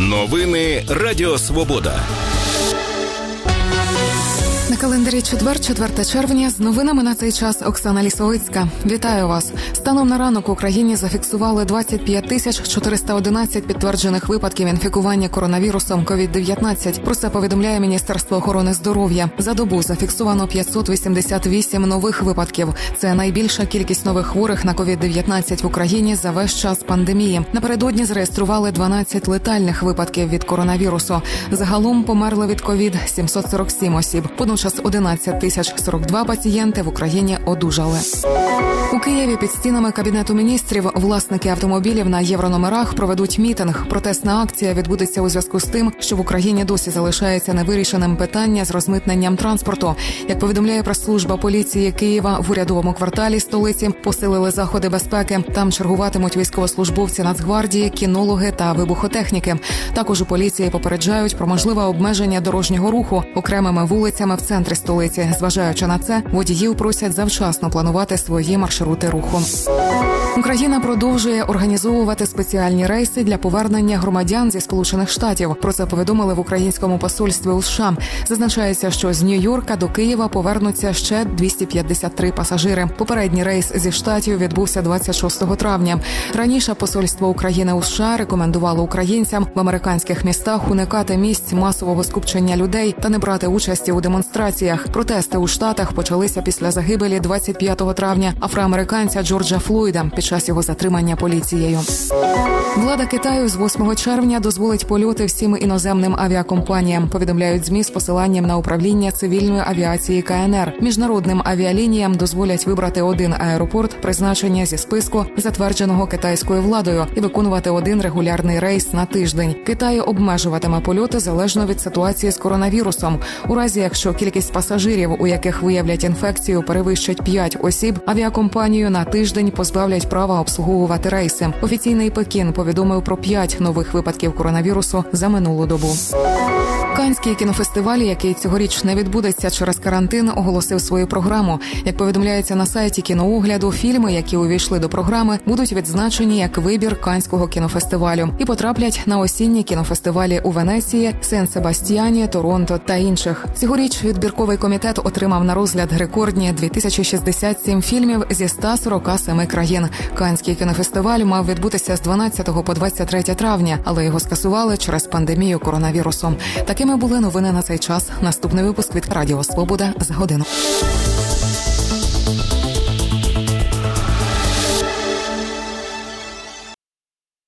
Новини Радіо Свобода. На календарі четвер, 4 червня. З новинами на цей час Оксана Лісовицька. Вітаю вас. Станом на ранок в Україні зафіксували 25 411 підтверджених випадків інфікування коронавірусом COVID-19. Про це повідомляє Міністерство охорони здоров'я. За добу зафіксовано 588 нових випадків. Це найбільша кількість нових хворих на COVID-19 в Україні за весь час пандемії. Напередодні зареєстрували 12 летальних випадків від коронавірусу. Загалом померли від COVID 747 осіб. Водночас 11 042 пацієнти в Україні одужали. У Києві під стінами Кабінету міністрів власники автомобілів на єврономерах проведуть мітинг. Протестна акція відбудеться у зв'язку з тим, що в Україні досі залишається невирішеним питання з розмитненням транспорту. Як повідомляє прес-служба поліції Києва, в урядовому кварталі столиці посилили заходи безпеки. Там чергуватимуть військовослужбовці Нацгвардії, кінологи та вибухотехніки. Також у поліції попереджають про можливе обмеження дорожнього руху окремими вулицями в центрі столиці. Зважаючи на це, водіїв просять завчасно планувати свої маршрути руху. Україна продовжує організовувати спеціальні рейси для повернення громадян зі Сполучених Штатів. Про це повідомили в українському посольстві у США. Зазначається, що з Нью-Йорка до Києва повернуться ще 253 пасажири. Попередній рейс зі Штатів відбувся 26 травня. Раніше посольство України у США рекомендувало українцям в американських містах уникати місць масового скупчення людей та не брати участі у демонстраціях. Протести у Штатах почалися після загибелі 25 травня афроамериканця Джорджа Флойда під час його затримання поліцією. Влада Китаю з 8 червня дозволить польоти всім іноземним авіакомпаніям, повідомляють ЗМІ з посиланням на управління цивільної авіації КНР. Міжнародним авіалініям дозволять вибрати один аеропорт призначення зі списку, затвердженого китайською владою, і виконувати один регулярний рейс на тиждень. Китай обмежуватиме польоти залежно від ситуації з коронавірусом. У разі, якщо кількість пасажирів, у яких виявлять інфекцію, перевищить 5 осіб, авіакомпанію на тиждень позбавлять права обслуговувати рейси. Офіційний Пекін повідомив про 5 нових випадків коронавірусу за минулу добу. Каннський кінофестиваль, який цьогоріч не відбудеться через карантин, оголосив свою програму. Як повідомляється на сайті кіноогляду, фільми, які увійшли до програми, будуть відзначені як вибір Каннського кінофестивалю і потраплять на осінні кінофестивалі у Венеції, Сен-Себастьяні, Торонто та інших. Цьогоріч відбірковий комітет отримав на розгляд рекордні 2067 фільмів зі 147 країн. Каннський кінофестиваль мав відбутися з 12 по 23 травня, але його скасували через пандемію коронавірусу. Такими були новини на цей час. Наступний випуск від Радіо Свобода за годину.